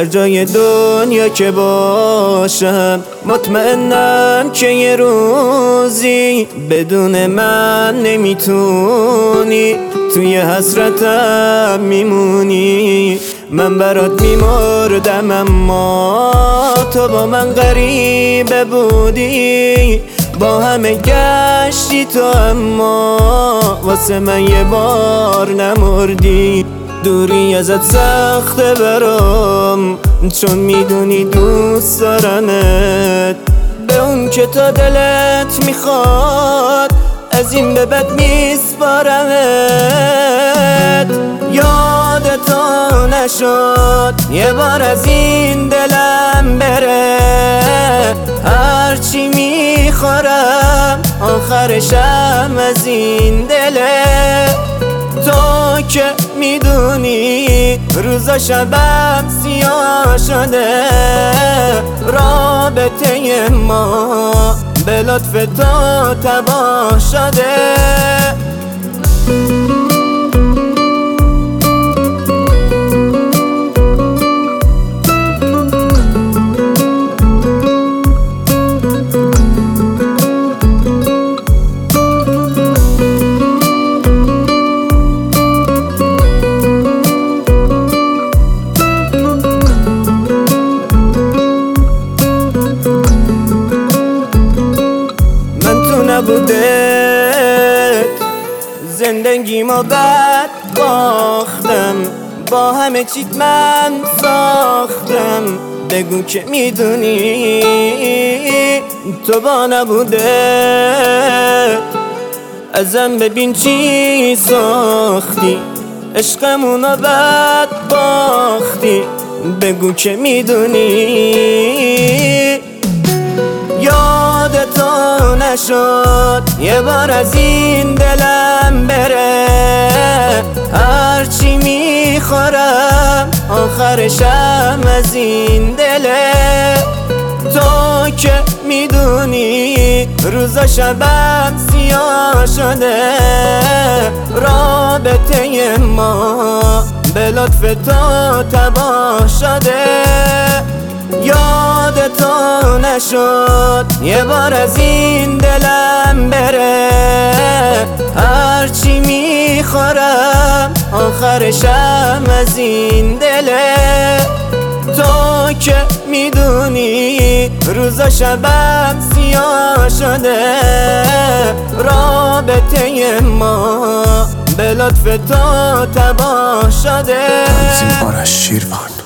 جای دنیا که باشم مطمئنم که یه روزی بدون من نمیتونی، توی حسرتم میمونی. من برات میمردم اما تو با من غریبه بودی، با همه گشتی تو اما واسه من یه بار نمردی. دوری ازت سخته برام چون میدونی دوست دارمت، به اون که تا دلت میخواد از این به بعد میسپارمت. یادتو نشد یه بار از این دلم بره، هرچی میخورم آخرشم از این دله. تو که میدونی روزا شبم سیاه شده، رابطه ما به لطف تو تباه شده. نبوده زندگیمو بد باختم، با همه چیت من ساختم. بگو که میدونی تو با نبوده ازم ببین چی ساختی، عشقمونو بد باختی. بگو که میدونی یادتو نشد یه بار از این دلم بره، هرچی میخورم آخرشم از این دله. تو که میدونی روزا شبم سیاه شده، رابطه ما به لطف تو تباه شده. یادتو نشد یه بار از این دلم بره، هرچی میخورم آخرشم از این دله. تو که میدونی روزا شبم سیاه شده، رابطه ما به لطف تو تباه شده. تنظیم آرش شیروان.